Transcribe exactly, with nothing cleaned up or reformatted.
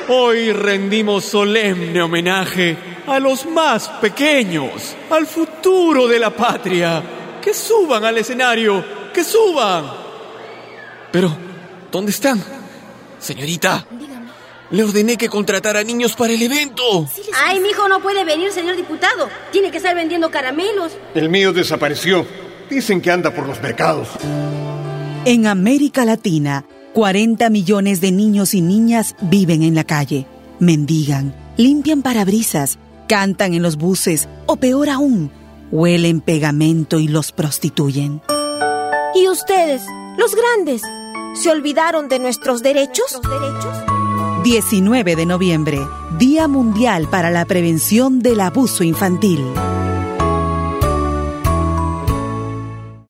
Hoy rendimos solemne homenaje a los más pequeños, al futuro de la patria. ¡Que suban al escenario! ¡Que suban! Pero, ¿dónde están? Señorita, dígame. Le ordené que contratara niños para el evento. Sí, Ay, mijo, no puede venir, señor diputado. Tiene que estar vendiendo caramelos. El mío desapareció. Dicen que anda por los mercados. En América Latina, cuarenta millones de niños y niñas viven en la calle. Mendigan, limpian parabrisas, cantan en los buses o peor aún, huelen pegamento y los prostituyen. ¿Y ustedes, los grandes, se olvidaron de nuestros derechos? ¿Los derechos? diecinueve de noviembre, Día Mundial para la Prevención del Abuso Infantil.